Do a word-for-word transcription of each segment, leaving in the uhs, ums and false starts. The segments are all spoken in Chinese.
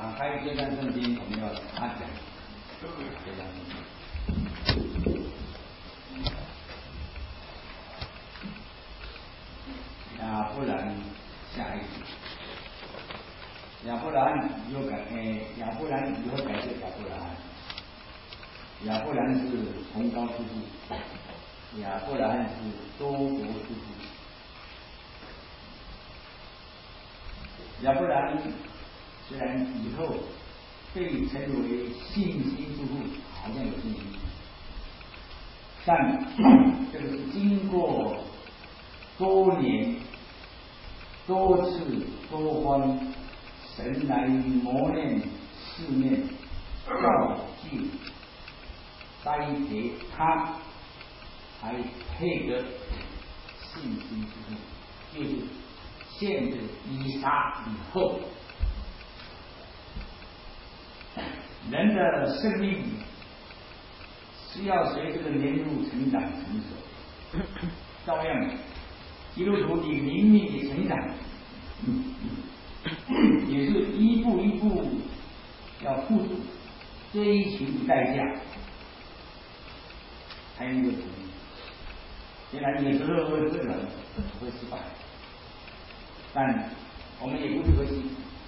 打开这段圣经，我们要查讲这段圣经。亚伯兰下一集，亚伯兰有改诶，亚伯兰有改这亚伯兰，亚伯兰是崇高之父，亚伯兰是多国之父。亚伯兰虽然以后被称为信心之父，好像有信心，但这个是经过多年、多次、多方神来磨练、试炼、造就、栽培他，才配得信心之父，就是现在以撒以后，人的生命是要随这个年入成长成熟，照样基督徒的灵命的成长，也是一步一步要付出追求的代价，才能够成功。虽然有时候会不能会失败，但我们也不是可惜，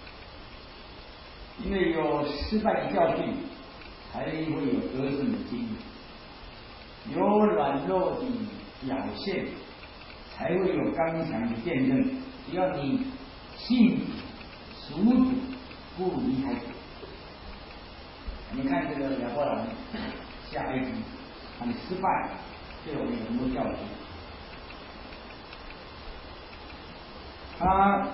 因为有失败的教训，才会有得胜的经历；有软弱的表现，才会有刚强的见证。只要你信属主，不离开主。你看这个亚伯兰下埃及，他的失败对我们有很多教训。他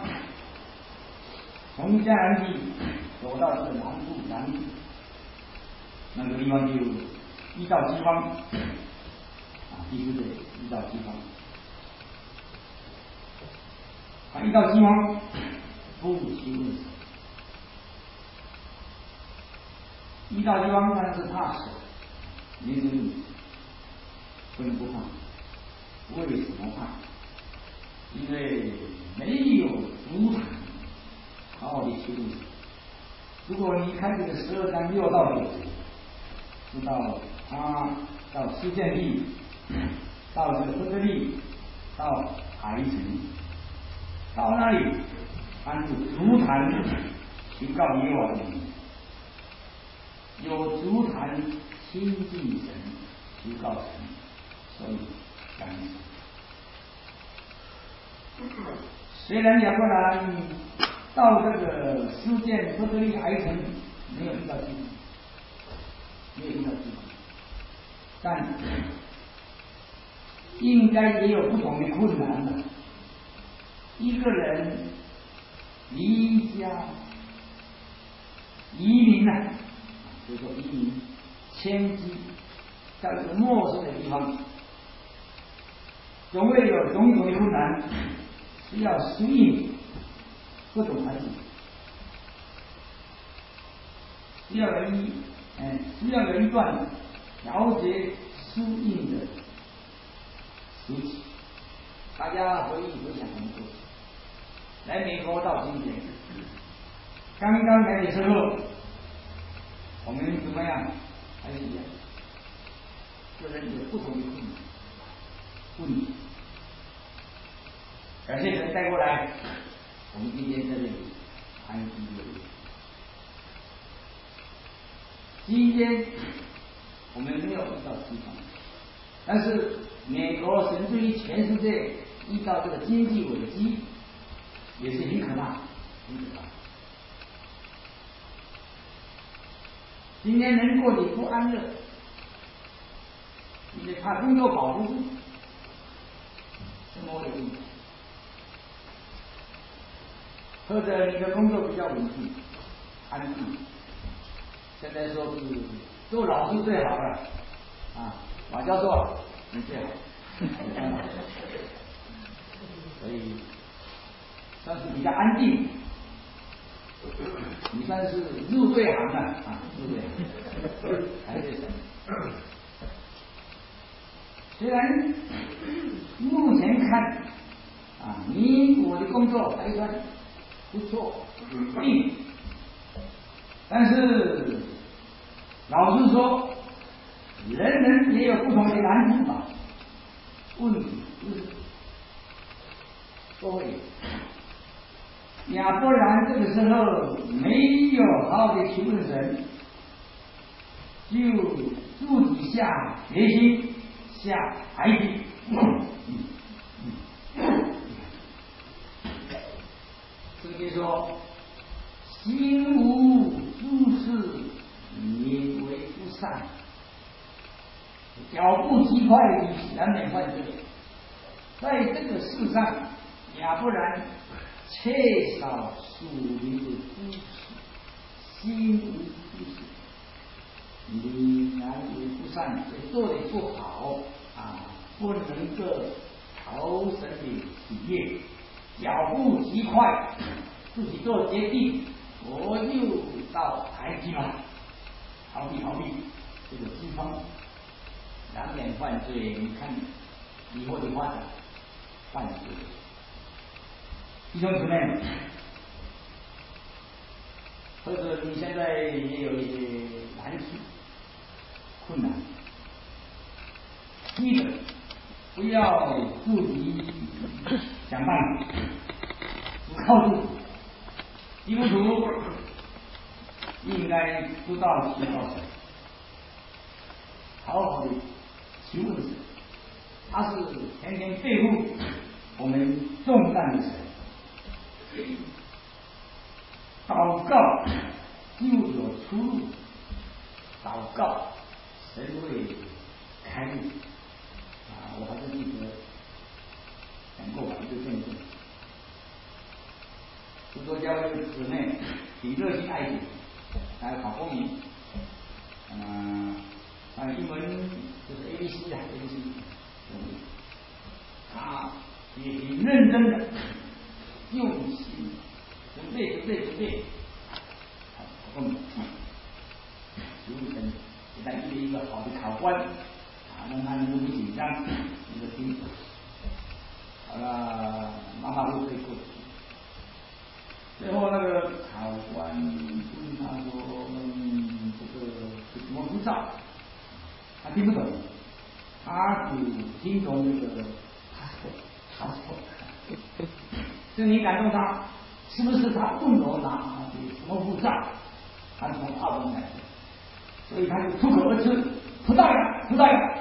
从迦南地走到这个南部南部那个地方，就遇到饥荒啊，第四队遇到饥荒。他遇到饥荒，不其问死；遇到饥荒，但是怕死，没什么不能不怕。为什么怕？因为没有主场好好的修理。如果你看这个十二章六到九节，知道他到施建地，到这个伯特利，到海城，到那里安住足坛，寻告耶和华的名，有足坛亲近神，寻告神，所以感恩神。虽然亚伯兰到这个施建伯特利海城没有遇到饥荒，没有遇到饥荒，但应该也有不同的困难的。一个人离家移民啊，就说移民迁居到一个陌生的地方，总会有种种的困难，需要适应各种环境，需要有一嗯，需要有一段调节适应的时期。大家回忆回想很多，来美国到今天，刚刚来的时候，我们怎么样？还是一样，个人有不同的困难问题。感谢神带过来，我们今天在这里安居乐业。今天我们没有遇到饥荒，但是美国神对于全世界遇到这个经济危机也是很可怕，很可怕。今天人过得不安乐，因为怕工作保不住，生活有问题，或者你的工作比较稳定、安定。现在说是做老师最好了啊，马教授你最好，所以算是比较安定，你算是入对行了啊，入对行，还是虽然目前看啊，你我的工作还算不错，稳定， 但是老实说，人人也有不同的难处吧。问题是，各位，亚伯兰这个时候没有好好的去问神，就自己下决心下海底。圣经说，心无诸事，名为不善，脚步极快，难免犯罪。在这个世上，亚伯兰缺少属灵的知识，心无知识，你难为不善，也做得不好啊，不能够投神的喜悦，脚步极快，自己做决定，我就到台基了，逃避逃避这个饥荒，难免犯罪。你看以后的发展，犯罪。弟兄姊妹，或者你现在也有一些难处、困难，记得不要自己想办法，不靠自己。基督徒应该知道祈祷神，好好的求问神，他是天天背负我们重担的神。祷告就有出路，祷告神会开路啊！我还是记得讲过一个见证，就说教会姊妹挺热心爱主，还有考公民，嗯、呃，啊，英文就是 A B C 啊 ，A B C， 他也挺认真的，用心准备准备准备，考公民，求神给他预备一个好的考官，啊，让他能够不紧张，能够听。好了，马马虎虎可以过去。最后那个考官问他说：“嗯，这个是什么护照？”他听不懂，他只听懂这个 passport，passport。是你感动他，是不是他问我拿什么护照？他从澳门来的，所以他就脱口而出：“葡萄牙，葡萄牙。”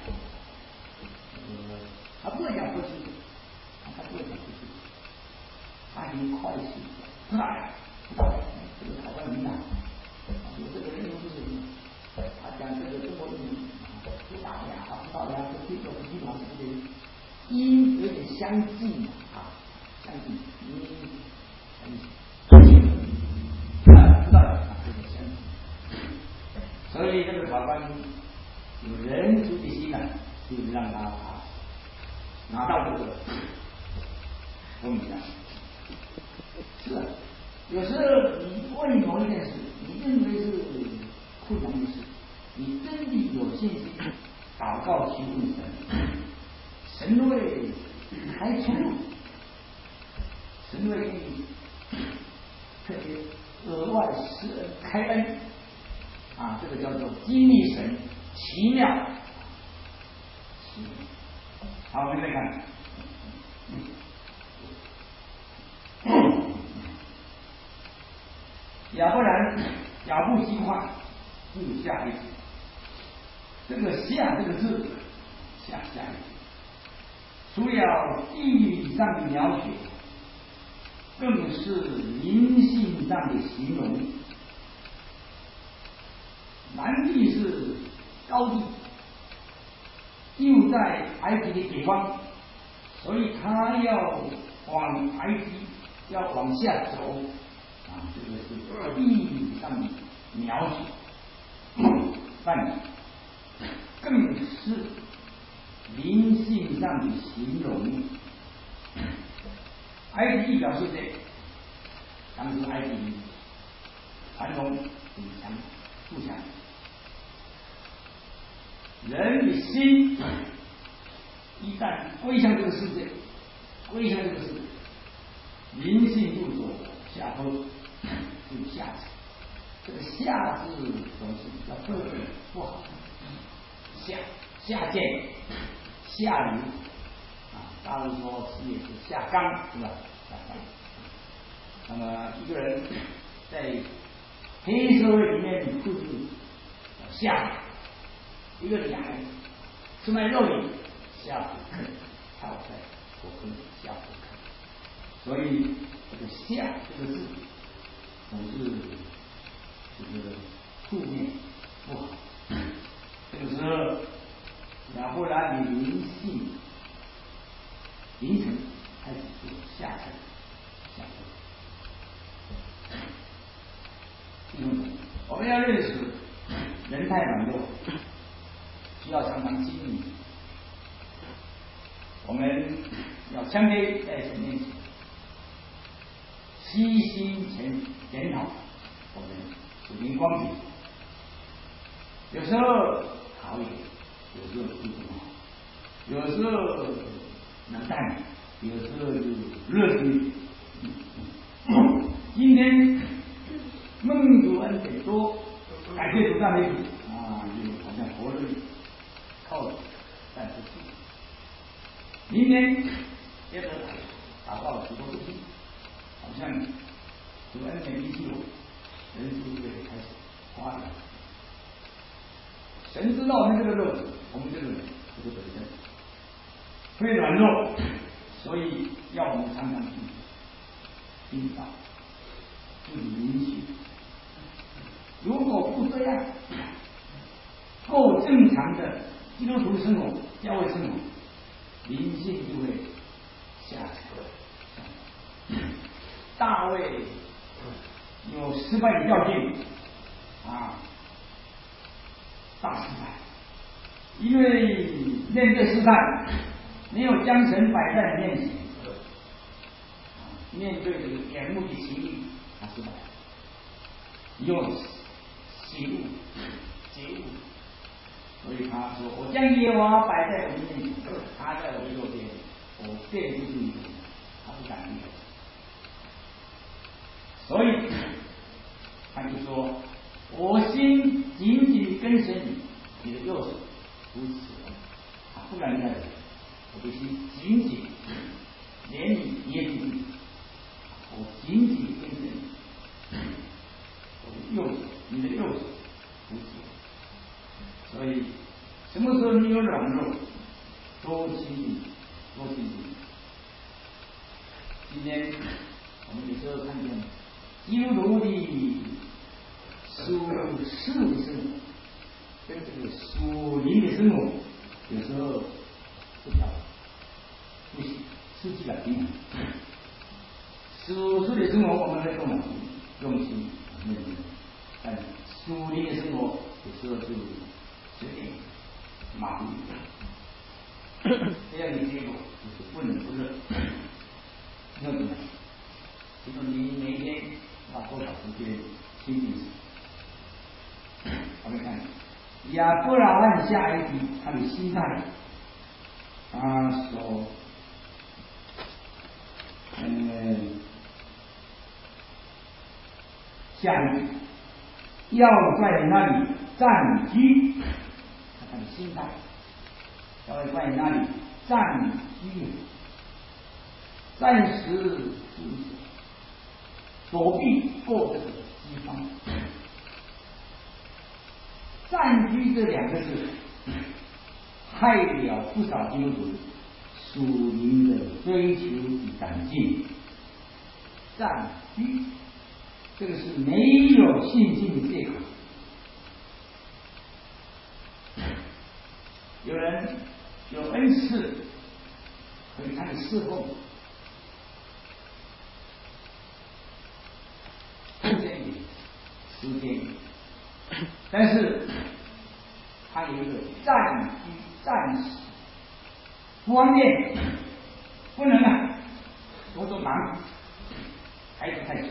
呃，他不会讲过去，他不会讲过去，他已经快速。葡萄牙，葡萄牙，这个考官很难。有这个人不是他讲这个中国语，葡萄牙，葡萄牙和这个地方之间音有点相近啊，相近，音相近，啊，葡萄牙有点相近。所以这个考官有人出的心呢，就让他拿到这个公民了。是啊，有时候你问某一件事，你认为是困难的事，你真的有信心祷告求问神，神会开出路，神会给你特别额外施恩开恩啊，这个叫做经历神奇妙。奇妙。好，我们再看。亚伯兰脚步极快，就下一句。这个下这个字，下下一句，除了地理上的描写，更是灵性上的形容。南地是高地，就在埃及的北方，所以他要往埃及，要往下走。啊，这个是地理上的描写，但更是灵性上的形容。埃及地表现在当时埃及繁荣很强富强，人的心一旦归向这个世界，归向这个世界，灵性入所下坡，就下沉。这个下至总是要对不好，下下贱下流啊，大陆说事业是下岗，是吧？下岗。那么一个人在黑社会里面就是下，一个女孩子出卖肉体下火坑，跳在火坑下火坑，所以这个下这个字总是这个负面不好。这个时候亚伯拉罕灵性凌晨开始做下沉下沉。弟兄们，我们要认识人太软弱，需要常常经历。我们要谦卑在神面前，悉心检检讨我们属灵光景。有时候好一点，有时候不好，有时候冷淡，有时候就热情。今天梦主恩典多，感谢主赞美主啊，就好像活着靠站不住。明天接着打到许多不听，好像主恩典离弃我，人生就会开始花掉。神知道我们这个肉体，我们这个人这个本身会软弱，所以要我们常常去听到，注意灵性。如果不这样，够正常的基督徒生活、教会生活，灵性就会下沉。大卫有失败的教训啊，大失败，因为面对试探，没有将神摆在面前，面对这个眼目的情欲，他失败，用醒悟觉悟，所以他说：“我将耶和华摆在我的面前，他在我的右边，我便不惧。”他不敢离开。所以他就说：“我心紧紧跟随你，你的右手扶持我。”他不敢离开我的心紧紧连你捏住你，我紧紧跟随你，我的右手，你的右手扶持我。所以什么时候你有软弱，多亲近，多亲近。今天我们有时候看见基督徒的属世的生活跟这个属灵的生活有时候不调，不行，失去了平衡。属世的生活我们会动脑筋、用心、认真，但属灵的生活有时候就随便马虎。这样的结果就是不冷不热。要怎么？其实你每一天花多少时间亲近神？我们看亚伯拉罕下一题，他的心态，他说，嗯，下一题要在那里暂居，他的心态要在那里暂居。暂时就是躲避过这个饥荒。暂居这两个字，害了不少基督徒属灵的追求与长进。暂居，这个是没有信心的借口。有人有恩赐，可以看你侍奉。时间，但是它有一个暂居、暂时，不方便，不能啊，多多忙，孩子太小，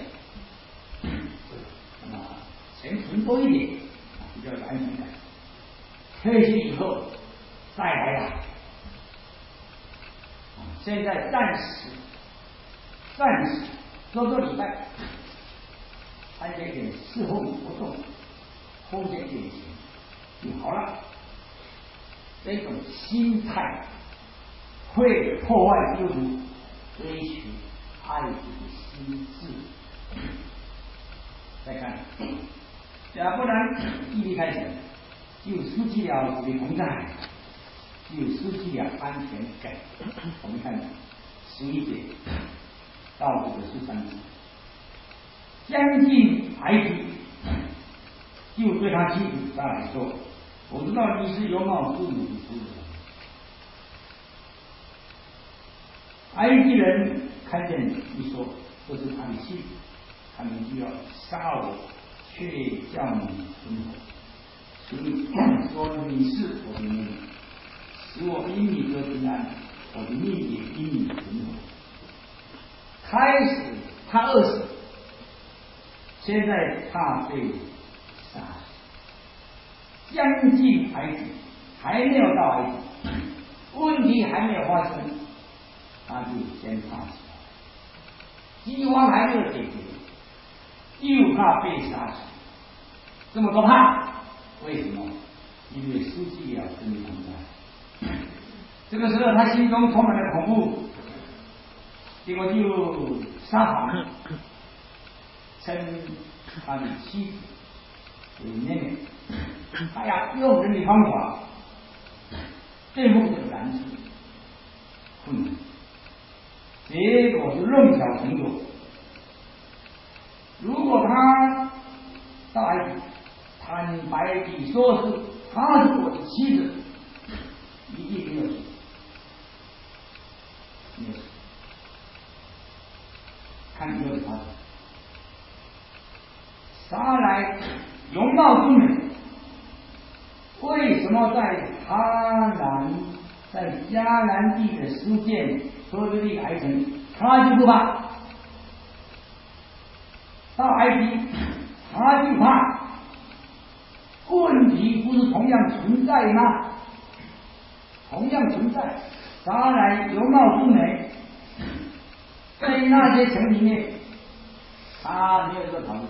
那么钱存多一点，比较有安全感。退休以后再来了，现在暂时，暂时多多礼拜。参加一点侍奉活动， 后见典型就好了。这种心态会破坏基督徒追求爱子的心智。再看，要不然一离开神，就失去了主的同在，就失去了安全感。我们看十一节到这个十三节，将近孩子就对他妻子撒来说：“我知道你是有貌父母的夫人。”埃及人看见你说这是他的妻子，他们就要杀我，却叫你存活。所以说你是我的命，使我因你得平安，我的命也因你存活。开始他饿死，现在他被杀死，将近埃及，还没有到埃及，问题还没有发生，他就先怕起来，饥荒还没有解决，又怕被杀死，这么多怕，为什么？因为失去了真的同在。这个时候他心中充满了恐怖，结果就撒谎，称他的妻子为妹妹，哎呀，用人的方法对付这个男子困难，结果是弄巧成拙。如果他到埃及坦白地说是他是我的妻子，一定没有死，没有死。看以后的发展，撒来容貌之美，为什么在哈兰在迦南地的书建所有的埃城，他就不怕？到埃及他就怕？问题不是同样存在吗？同样存在。撒来容貌之美，在那些城里面，他没有这个考虑。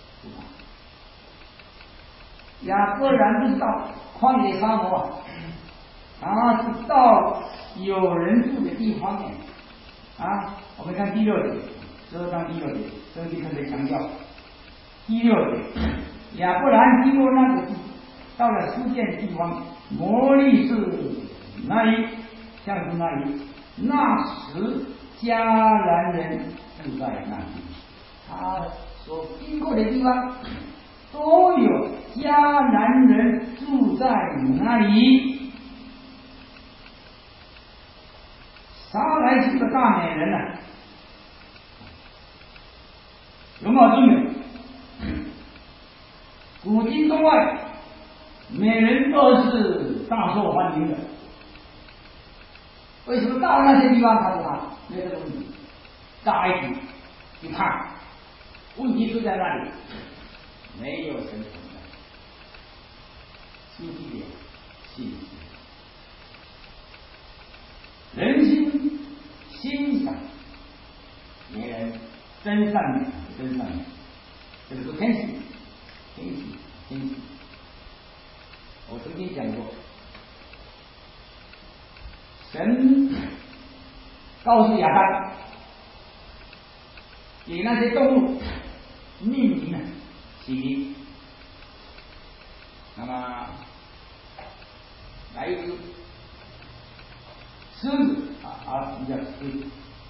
亚伯兰不是到旷野沙漠啊，他是到有人住的地方呢。啊，我们看第六节，十二章第六节，圣经特别强调第六节，亚伯兰经过那个地，到了苏建地方，摩利士那里，像是那里，那时迦南人住在那里，他所经过的地方都有迦南人住在那里。撒来是个大美人啊，容貌之美，古今中外美人都是大受欢迎的。为什么到那些地方他不怕？没有这个问题。到埃及就怕，问题就在那里，没有神存在，失去了信心。人心欣赏别人真善美，真善美，这个是天性，天性，天性。我曾经讲过，神告诉亚当，给那些动物命名了起名，那么来一只狮子啊，啊，我们叫狮子，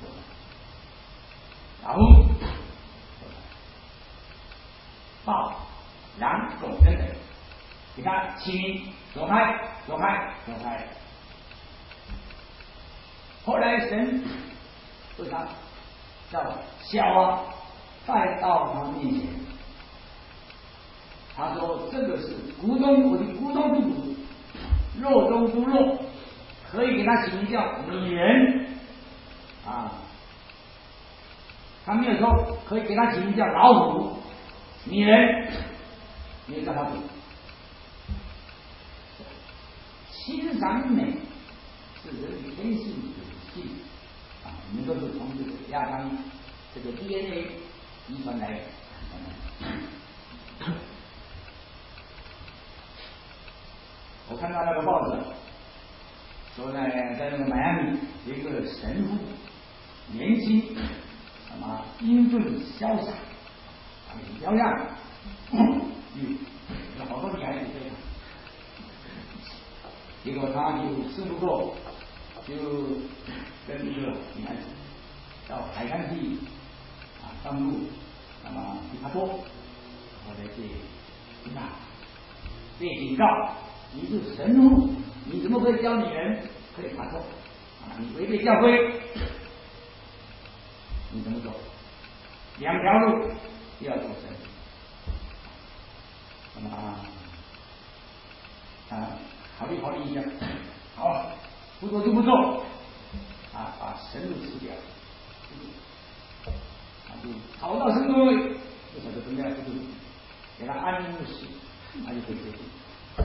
老虎、豹、狼、狗等等，给它起名，走开，走开，走开。后来神对他叫小啊带到他面前，他说：“这个是骨中我的骨中之骨，肉中之肉，可以给他起名叫女人啊。”他没有说可以给他起名叫老虎、女人，没有叫他读。欣赏美是人的天性的性啊，我们都是从这个亚当这个 D N A 遗传来的。 我看到那个报纸说呢，在那个迈阿密有一个神父，年轻，什么英俊潇洒，很漂亮，嗯，有好多女孩子追他，结果他就事不过，就跟一个女孩子到海滩去啊上路，那么去爬坡，后来被警察被警告，你是神父，你怎么可以教女人可以爬坡啊？你违背教规，你怎么走？两条路要走神。那么啊，考虑考虑一下，好，不做就不做，啊，把神路辞掉，啊，就逃到神都位，就把这分量就是给他安宁的死，他就可以接受。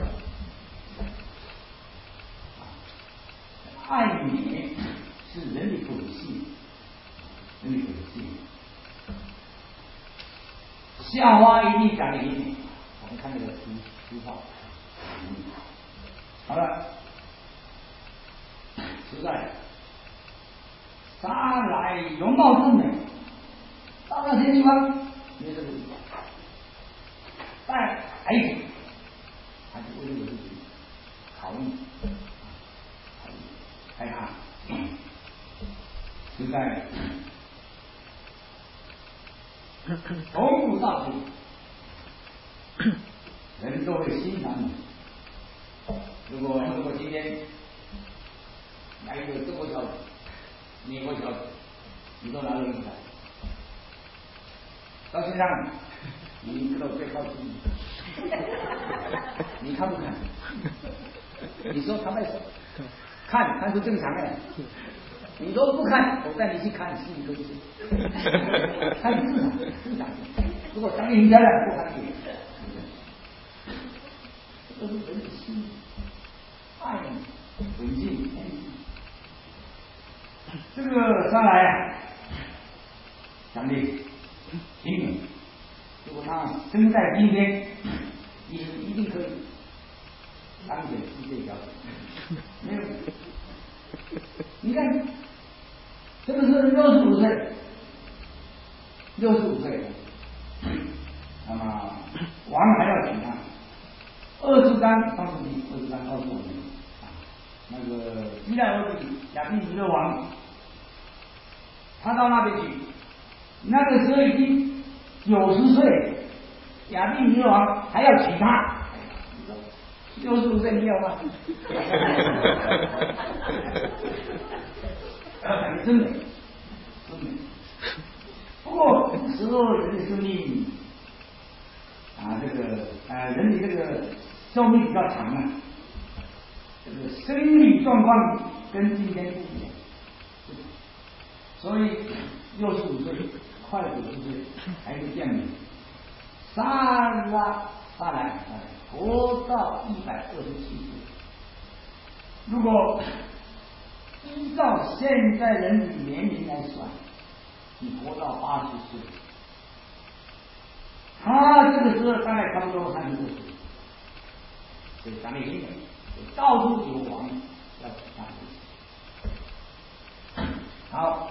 爱美是人的本性，人的本性。夏娃一定讲的一点，我们看这个书书画。嗯，好了，实在沙来容貌之美，到那些地方也是不一样。但孩子还是为了自己考虑，考虑，看看，实在从古到今，人都会欣赏你。如果如果今天来一个中国小姐、美国小姐，你都拿得出来。到现在，你知道最靠近你，你看不看？你说他们看看是正常的，你都不看，我带你去看，心里头就是看正常正常。如果长得很漂亮，不看你，这都是人的心。爱稳静，这个上来啊，讲的挺美。如果他生在今天，一一定可以当选世界小姐。没有，你看，这个是六十五岁，六十五岁，那么王还要请他。二十章告诉你，二十章告诉我们，啊，那个希腊俄比亚比米勒王，他到那边去，那个时候已经九十岁，亚比米勒王还要娶他，六十五岁你有吗？真美，真美。不过时候人的生命啊，这个呃人的这个寿命比较长啊，这个生理状况跟今天不一样，所以六十五岁快九十岁还是这样的，杀拉杀来活到一百二十七岁。如果依照现在人的年龄来算，你活到八十岁，他这个时候大概差不多三十多岁。所以咱们英美到处有王要打好，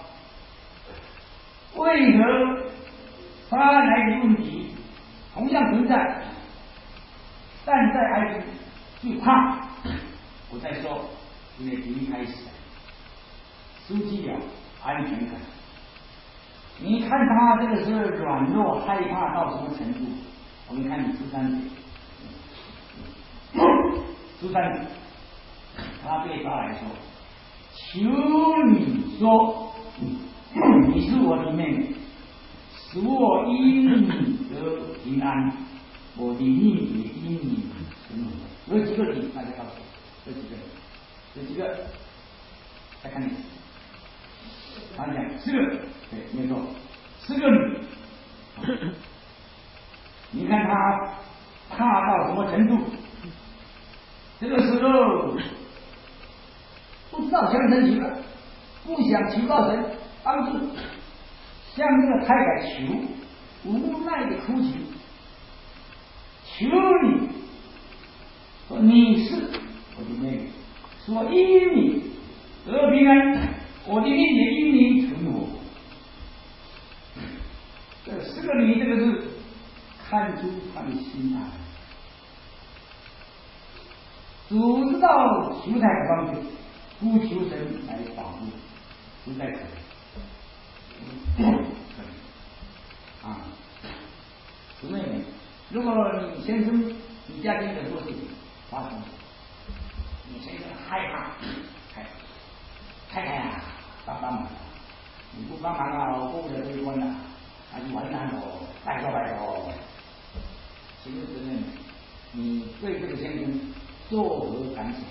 为何杀来的问题同样存在，但在埃及最怕？我再说，因为一开始失去了安全感。你看他这个是软弱害怕到什么程度？我们看你十三节。十三节，他对他来说，求你说，你是我的妹妹，使我因你得平安，我的命也因你存活。有几个你？大家告诉我，有几个？有几个？再看你，他讲四个，对，没错，四个女。你看他怕到什么程度？这个时候不知道向神求了，不想求到神帮助，向这个太太求，无奈的哭求，求你说你是我的妹妹，说因你得平安，我的命也因你存活。这四个你这个是看出他的心态。主知道求财的方式，不求神来保护，实在可以。啊，姊妹们，如果你先生你家庭很多事情发生，你先生害怕，太太太啊，帮帮忙，你不帮忙啊，我过不了这一关了，那就完蛋喽，拜托拜托。其实姊妹们，你对这个先生作何感想？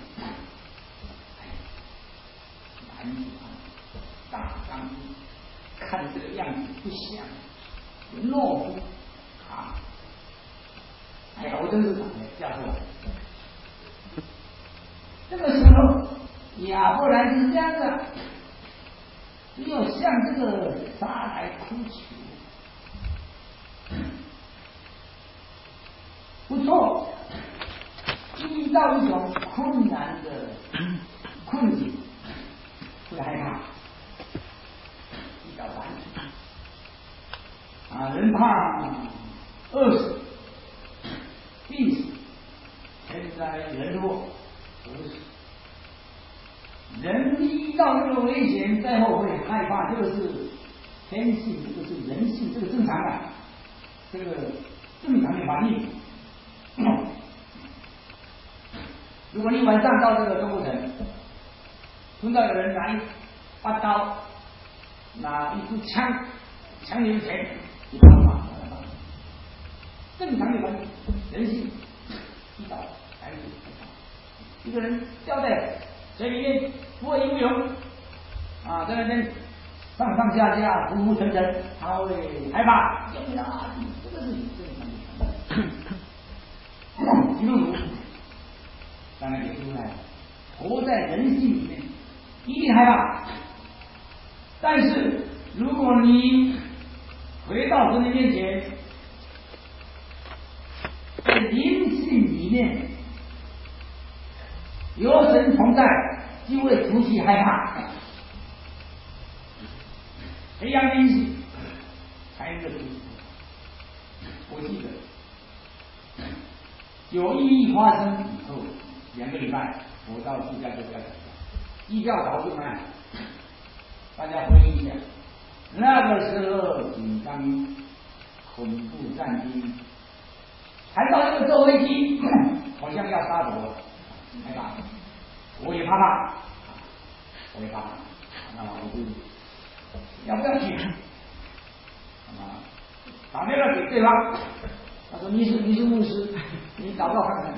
男子啊，大丈夫，看这个样子不像懦夫啊！哎呀，我真是把他嫁出来。这个时候，亚伯兰是这样的，只有向这个撒来哭求。不错，遇到一种困难的困境，会害怕，比较顽强啊，人怕饿死、病死，现在人弱饿死。人遇到这个危险，最后会害怕，这个是天性，这个是人性，这个正常的，这个正常的反应。如果你晚上到这个中国城，碰到有人拿一把刀，拿一支枪抢你的钱，你干嘛？正常的反应，人性遇到还是一个人掉在水里面不会游泳啊，在那边上上下下浮浮沉沉，他会害怕，救命啊！这个是正常的。基督徒当然也是在活在人性里面，一定害怕。但是如果你回到神的面前，在灵性里面有神同在，就会除去害怕，培养灵性才能够。我记得九一一发生以后两个礼拜，我到芝加哥来，机票早就买，大家回忆一下，那个时候紧张、恐怖战争，还到这个坐飞机，好像要杀我，害怕，我也怕怕，我也怕怕，那么我就要不要去？啊，打电话给对方，他说你是你是牧师，你祷告看看。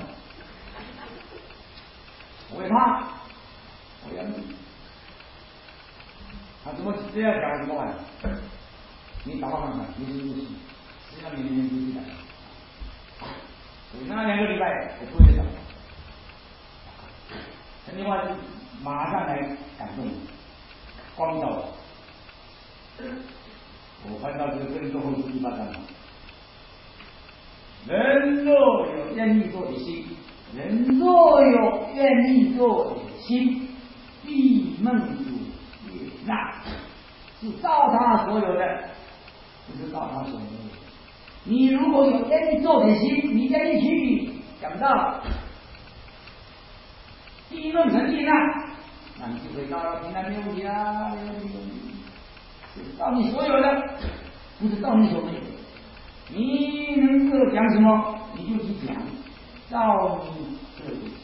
我也怕，我也他怎么这样讲？我怎么办？你祷告看看，你是牧师，实际上你明天就去的。所以那两个礼拜我不会讲，陈立华马上来感动我，光照我。我看到这个更多后书第八章，人若有愿意做的心，人若有愿意做的心，必蒙主悦纳，是照他所有的，不是照他所有的。你如果有愿意做的心，你愿意去讲道，必蒙神悦纳，那你就会到了平安没有问题啊，没有问题。照你所有的，不是照你所没有的。你能够讲什么，你就去讲，照你这个去。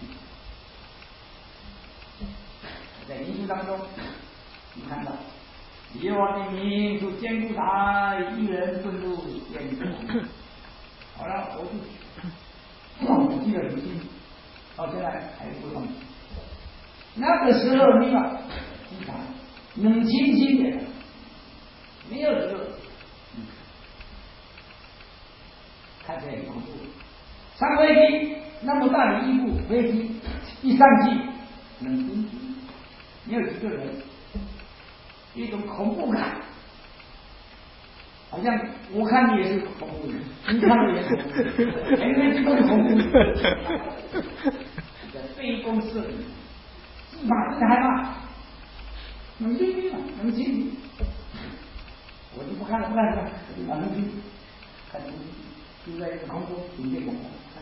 在灵书当中，你看到耶和华的名就坚固他，一人顺路坚固。好了，我就我记得很清楚，到现在还不忘记。那个时候你把机场冷清清的。没有这个，嗯，看起来很恐怖。上飞机那么大的一部飞机，一上去冷清清，没有几个人，一种恐怖感。 好像我看你也是恐怖人，你看我也是恐怖人，每个人都是恐怖人。杯弓蛇影，是马真的害怕，冷静静嘛，冷静静。我就不看了，不看了，我就把冷静看东西，就在一个空中，迎接恐怖，看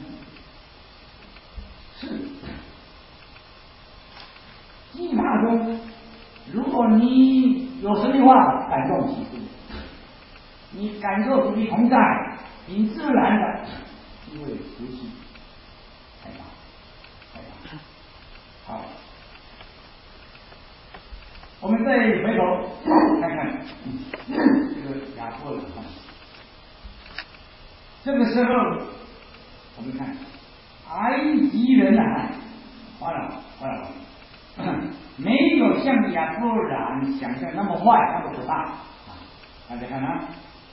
是。计法中，如果你有神的话，感动其事，你感受主的同在，你自然的就会熟悉。害怕，害怕。好，我们再回头看看这个雅各的话。这个时候，我们看埃及人啊，法老法老没有像亚伯兰想象那么坏，那么可怕啊！大家看啊，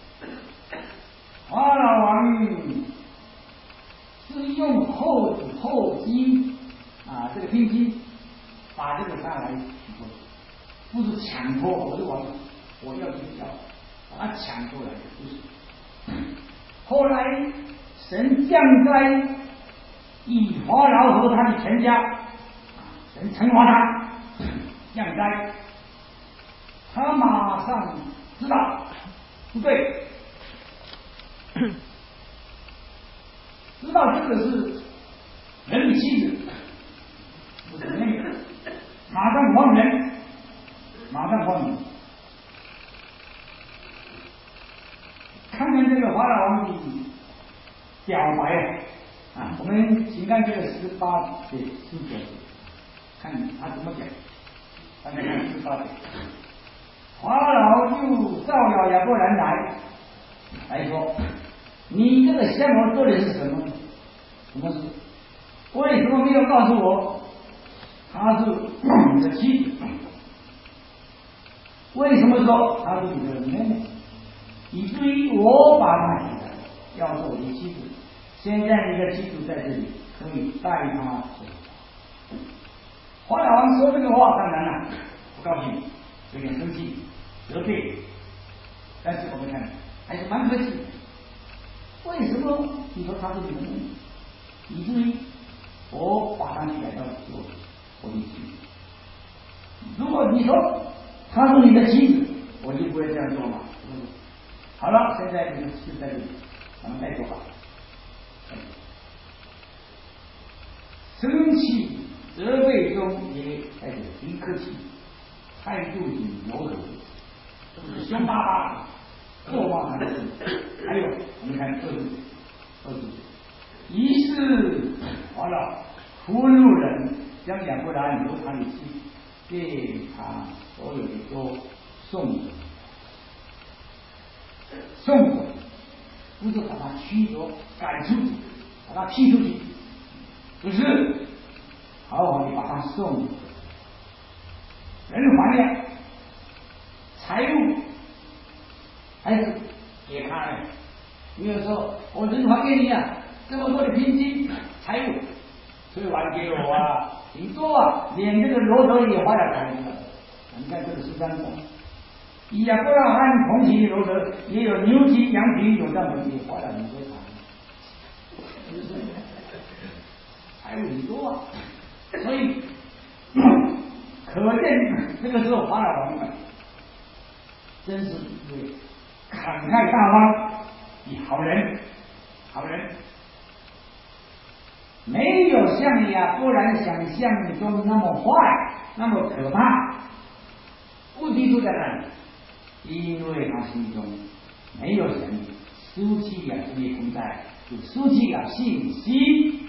法老王是用后后金啊这个拼金把这个沙来取过，不是强迫，我就王我要就要把它抢过来，不是。后来神降灾，以法老和他的全家，神惩罚他，降灾，他马上知道不对，知道这个是人的妻子，不是那个，马上放人，马上放人。看看这个法老王的表白啊，我们请看这个十八节、十九节，看他怎么讲。大家看十八节，法老就召了亚伯兰来，来说：“你这个向我做的是什么？什么事？为什么没有告诉我她是你的妻子？为什么说她是你的妹妹？以至于我把她娶来，要做你妻子。现在你的妻子在这里，可以带她走。”法老王说这个话，当然了，不高兴，有点生气，责备。但是我们看，还是蛮可惜的。为什么你说她是你的妹妹？以至于我把她娶来到做我的妻子。如果你说她是你的妻子，我就不会这样做嘛。好了，现在你们是在这里，咱们再说吧。生气、责备中也带着挺客气，态度挺柔和，不是凶巴巴的、恶骂的。还有，我们看二十二十于是法老俘虏人，将亚伯兰和他的妻给他所有的都送走。送走不是把他驱逐赶出去，把他踢出去，不是好好的把他送走。人还了财物还是给他了。你有说我人还给你啊，这么多的聘金财物，所以还给我啊，挺多啊，连这个骆驼也花了财物。你看这个十三章。亚伯拉罕同期的罗德也有牛蹄、羊蹄，有这样的也花了很多财，财物很多啊。所以可见这个时候法老王真是一位慷慨大方的好人，好人，没有像亚伯兰想象中那么坏，那么可怕。问题就在哪里？因为他心中没有神，失去了神的同在，就失去了信心。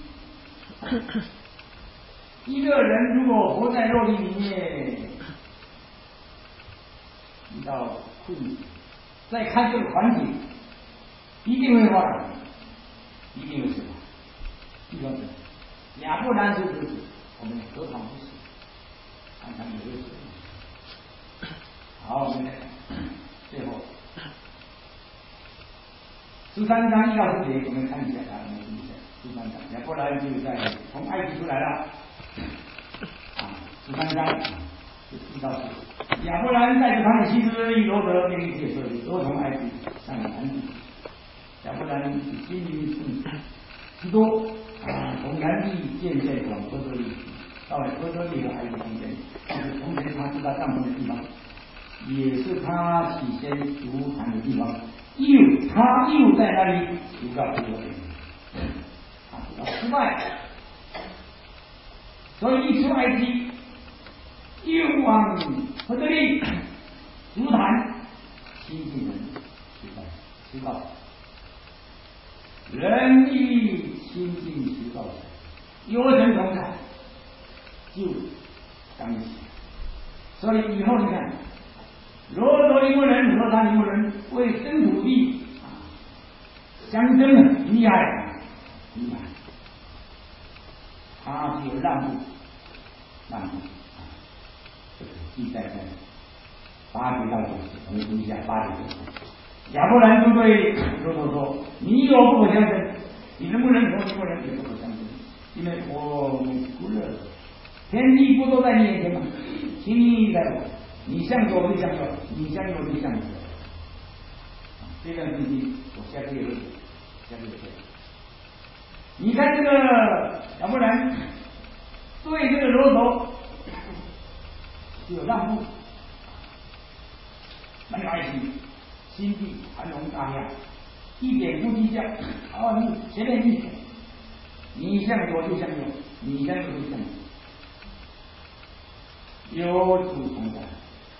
一个人如果活在肉体里面，遇到困难，再看这个环境，一定会发展，一定会什么？一个亚伯兰是如此，我们何尝不是？看看有没有什么？好，我们最后十三章一到十节，我们看一下啊，我们听一下十三章，亚伯兰就在从埃及出来了啊，十三章就一到十。 亚伯兰带着他的妻子以罗德面临解说的多重埃及上南地。亚伯兰心灵圣之多啊，从南地渐渐往波多利，到了波多利和埃及中间，就是从前他住他帐篷的地方，也是他起先足坛的地方。又他又在那里求告耶和华，他知道失败，所以一出埃及，又往波多利足坛亲近人求告求告。人欲亲近求告神，有神同在，就刚起。所以以后你看，罗德利伯人和他利伯人为争土地啊，相争的厉害，厉害。他只有让步，让步啊，这个记载在八节到九节，我们读一下八节。亚伯兰就对罗德说：“你我不可相争，你能不能和利伯人也不可相争，因为我不热，天地不都在你眼前吗？请你在我。”你向左我就向右，你向右我就向左。这段经济我下个月会下个月会。你看这个亚伯兰对这个罗头有让步，没有爱心，心地繁荣大量，一点不计较。哦，你前面你你向左就向右，你向右就向右，有主同在。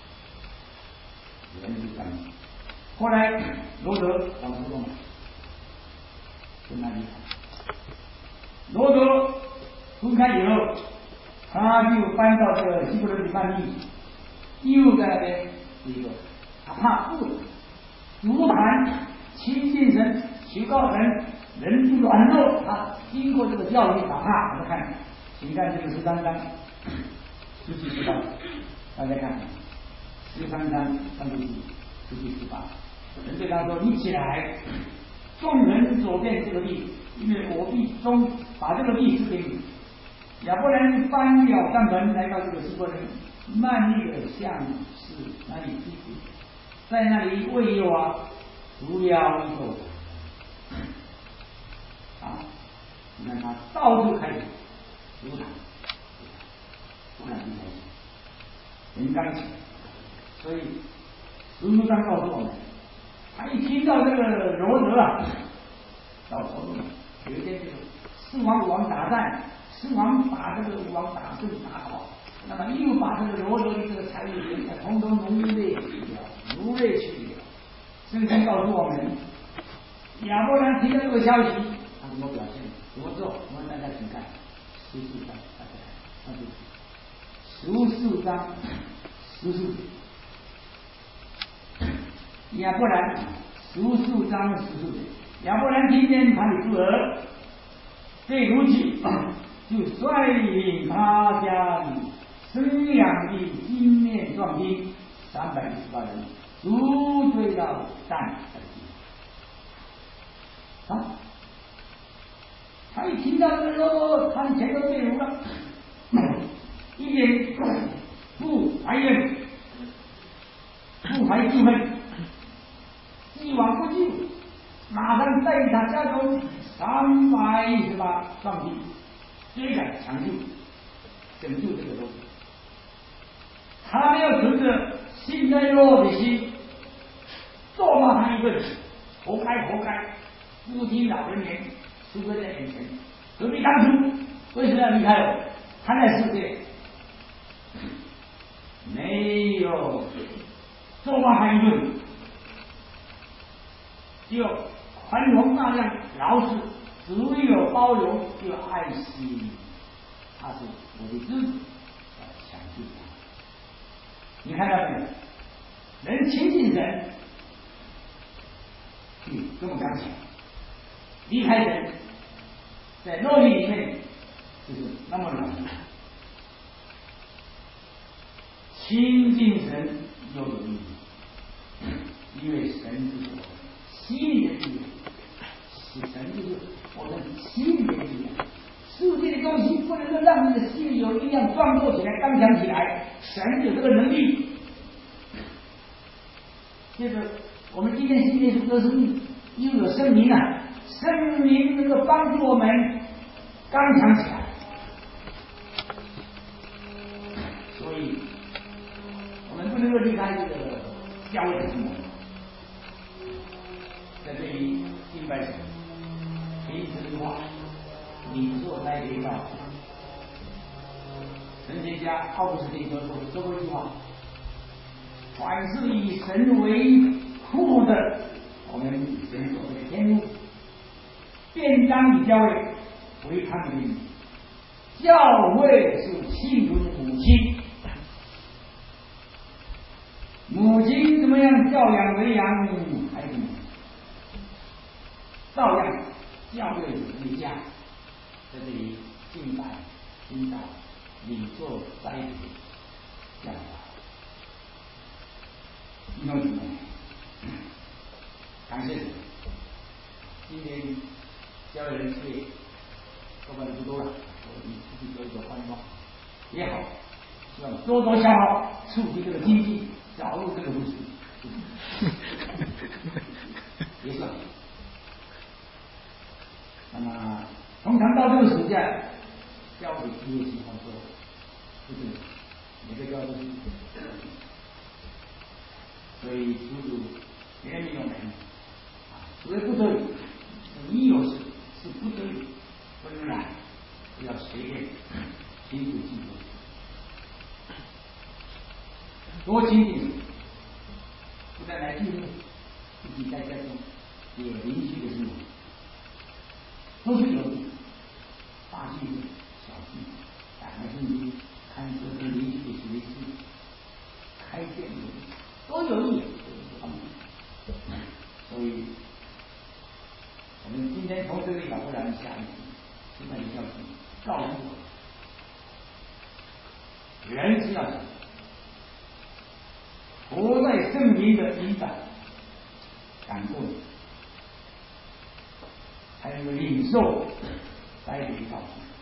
人就这样。后来罗德往苏东嘛，跟他离开。罗德分开以后，他就搬到这个希伯伦的半地，又在那边一个，他怕不足坛亲近神，求告神，人就软弱。他经过这个教育，他怕。我们看，请看这个十三章十七十八，大家看。十三章三十四、十七、十八，人对他说：“你起来，众人走遍这个地，因为我必中把这个地赐给你。”亚伯兰搬了帐篷，来到这个希伯伦曼利的向是那里居住，在那里为耶和华筑了一座坛。啊，你看他到处开始筑坛，筑坛就开始，很刚强。所以，书上告诉我们，他一听到这个罗德啊，到头了。有一天，这个四王五王打战，四王把这个五王打胜打好，那么又把这个罗德的这个财物统统奴隶去掉，奴隶去掉。圣经告诉我们，亚伯兰听到这个消息，他怎么表现？怎么做？我们大家请看十四章，大家看，那就十四章十四节。亚伯兰十四章十四节，亚伯兰听见他的主儿被掳去，就率领他家里生养的金面壮丁三百一十八人，逐追到但而去。啊，他一听到这个说他的钱都被掳了，一点不怀怨，不怀忌讳。既往不咎，马上带他家中三百一十八壮丁追赶抢救，拯救这个罗德。他没有存着幸灾乐祸的心，咒骂他一顿，活该活该，不听老人言，出生在眼前，何必当初？为什么要离开我？他在世界没有咒骂他一顿。只有宽容大量，饶恕，只有包容，只有爱心。他是我的知子，要相信他。你看到没有？能亲近神，嗯，这么刚强；离开神，在肉体里面就是那么软。亲近神又有意义，因为神是我心里的力量，是神就是我们心里的力量。世界的东西不能够让你的心里有力量壮阔起来、刚强起来，神有这个能力接着，我们今天信耶稣得生，又有圣灵啊，圣灵能够帮助我们刚强起来。所以，我们不能够离开这个教会的生活。在这里敬拜神，凭这句话，你做在领导。神学家奥古斯丁说过说过一句话：凡是以神为父的，我们以神作为天父，便当以教会为他们的名。教会是信徒的母亲，母亲怎么样教养为养孩子们，照样教会为家。在这里敬拜、听到、领受、栽培、教导。弟兄姊妹，感谢主！今天教会人数多半不多了，我们自己做一个观望也好，希望多多消耗，促进这个经济，早入这个路数，也算。那么，通常到这个暑假，教会毕业情况说，不是每个教会都是。所以主主怜悯我们啊，所谓不得已，你有事是不得已，不能来，不要随便亲自进入，多亲近，不但来聚会，自己在家中也有邻居的生活，都是有的，大聚会、小聚会，打开圣经，看这个邻居的学习，开店的。都有意义，所以，我们今天从这里搞过来下一集，现在一消息告诉我，人是要活在圣灵的引导、感动，还有领受来领导，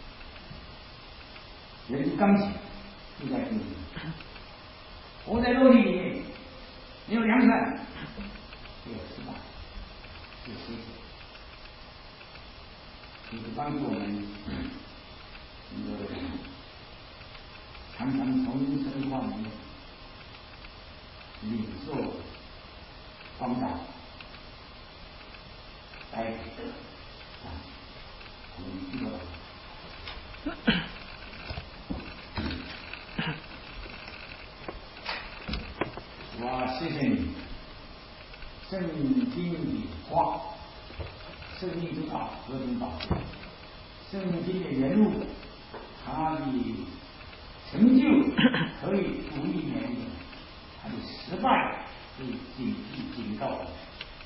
人是刚强，就在这里，活在肉体里面。没有良善，没有失败，没有失败，就是帮助我们能够常常从生活里面领受方法来啊，我们知道。我谢谢你，圣经的话，圣经之道何等宝贵，圣经的人物，他的成就可以鼓励人，他的失败可以警惕警告人。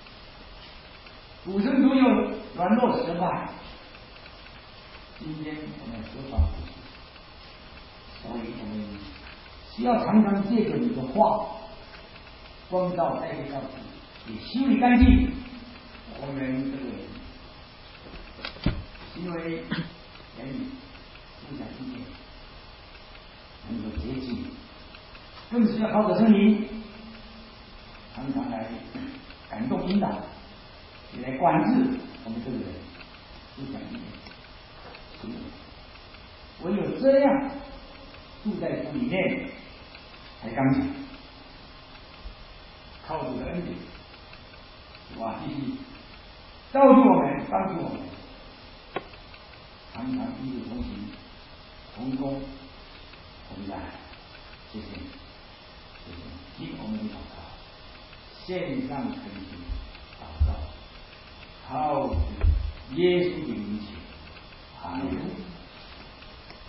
古圣都有软弱失败，今天我们何尝不是？所以我们需要常常借着你的话。光照带给告诉你修理干净我们这个人行为言语思想意见能够洁净，更是要靠着圣灵常常来感动引导，也来管制我们这个人思想意见行为。唯有这样住在主里面才刚强，靠主的恩典，哇，继续造就我们，帮助我们，常常一路同行，同工同在。谢谢你，谢谢你，听我们的祷告，线上恳请祷告，靠主耶稣的名求，阿门。